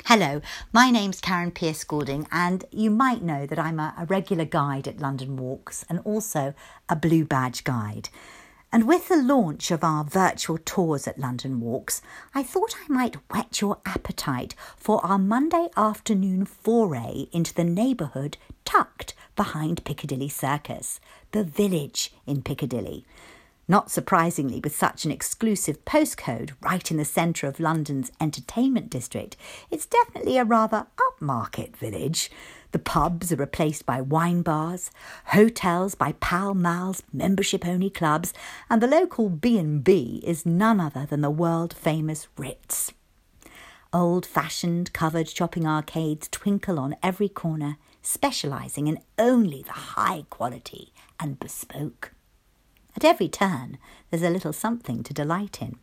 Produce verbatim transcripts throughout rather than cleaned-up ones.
Hello, my name's Karen Pearce Goulding, and you might know that I'm a, a regular guide at London Walks and also a Blue Badge guide. And with the launch of our virtual tours at London Walks, I thought I might whet your appetite for our Monday afternoon foray into the neighbourhood tucked behind Piccadilly Circus, the Village in Piccadilly. Not surprisingly, with such an exclusive postcode right in the centre of London's entertainment district, it's definitely a rather upmarket village. The pubs are replaced by wine bars, hotels by Pall Mall's membership-only clubs, and the local B and B is none other than the world-famous Ritz. Old-fashioned covered shopping arcades twinkle on every corner, specialising in only the high quality and bespoke. At every turn, there's a little something to delight in.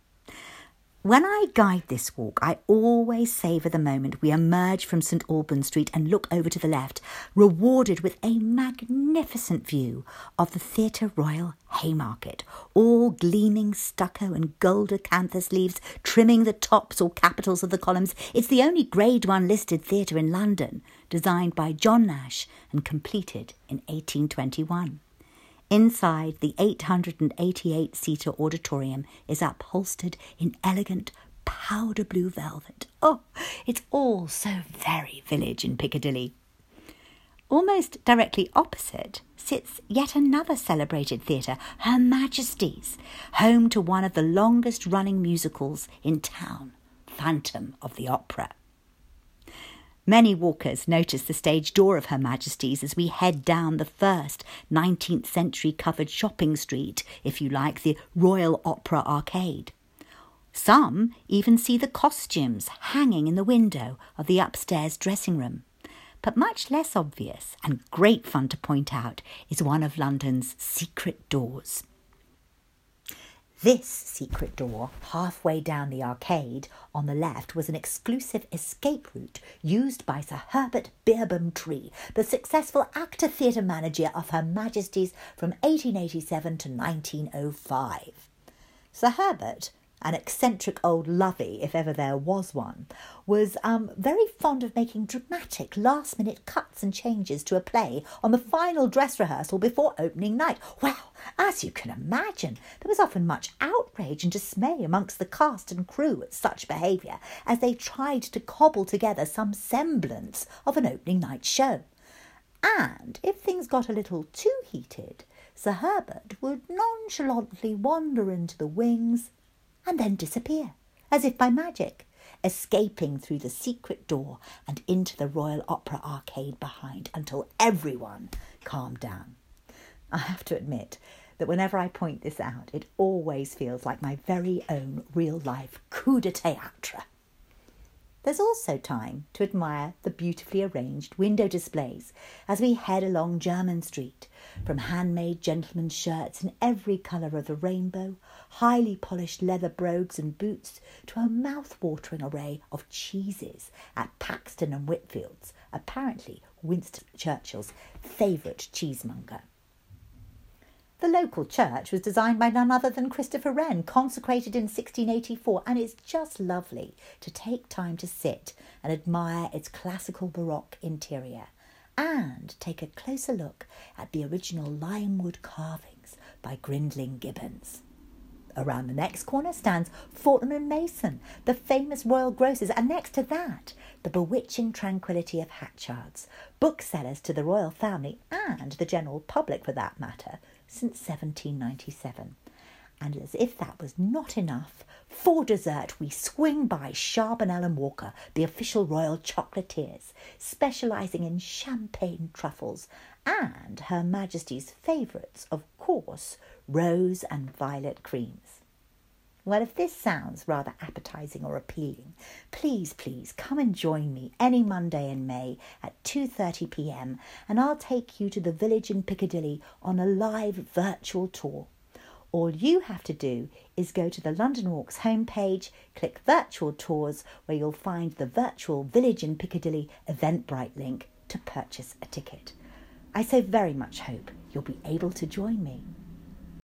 When I guide this walk, I always savour the moment we emerge from St Albans Street and look over to the left, rewarded with a magnificent view of the Theatre Royal Haymarket, all gleaming stucco and gold acanthus leaves trimming the tops or capitals of the columns. It's the only Grade One listed theatre in London, designed by John Nash and completed in eighteen twenty-one. Inside, the eight hundred eighty-eight seater auditorium is upholstered in elegant powder blue velvet. Oh, it's all so very village in Piccadilly. Almost directly opposite sits yet another celebrated theatre, Her Majesty's, home to one of the longest-running musicals in town, Phantom of the Opera. Many walkers notice the stage door of Her Majesty's as we head down the first nineteenth century covered shopping street, if you like, the Royal Opera Arcade. Some even see the costumes hanging in the window of the upstairs dressing room. But much less obvious and great fun to point out is one of London's secret doors. This secret door, halfway down the arcade on the left, was an exclusive escape route used by Sir Herbert Beerbohm Tree, the successful actor theatre manager of Her Majesty's from eighteen eighty-seven to nineteen oh five. Sir Herbert, an eccentric old lovey, if ever there was one, was um, very fond of making dramatic last-minute cuts and changes to a play on the final dress rehearsal before opening night. Well, as you can imagine, there was often much outrage and dismay amongst the cast and crew at such behaviour as they tried to cobble together some semblance of an opening night show. And if things got a little too heated, Sir Herbert would nonchalantly wander into the wings and then disappear, as if by magic, escaping through the secret door and into the Royal Opera Arcade behind until everyone calmed down. I have to admit that whenever I point this out, it always feels like my very own real-life coup de théâtre. There's also time to admire the beautifully arranged window displays as we head along Jermyn Street, from handmade gentlemen's shirts in every colour of the rainbow, highly polished leather brogues and boots, to a mouth-watering array of cheeses at Paxton and Whitfield's, apparently Winston Churchill's favourite cheesemonger. The local church was designed by none other than Christopher Wren, consecrated in sixteen eighty-four, and it's just lovely to take time to sit and admire its classical Baroque interior and take a closer look at the original limewood carvings by Grindling Gibbons. Around the next corner stands Fortnum and Mason, the famous royal grocers, and next to that, the bewitching tranquillity of Hatchard's, booksellers to the royal family and the general public for that matter, since seventeen ninety-seven. And as if that was not enough, for dessert we swing by Charbonnel and Walker, the official royal chocolatiers, specialising in champagne truffles, and Her Majesty's favourites, of course, rose and violet creams. Well, if this sounds rather appetising or appealing, please, please come and join me any Monday in May at two thirty p m and I'll take you to the Village in Piccadilly on a live virtual tour. All you have to do is go to the London Walks homepage, click Virtual Tours, where you'll find the virtual Village in Piccadilly Eventbrite link to purchase a ticket. I so very much hope you'll be able to join me.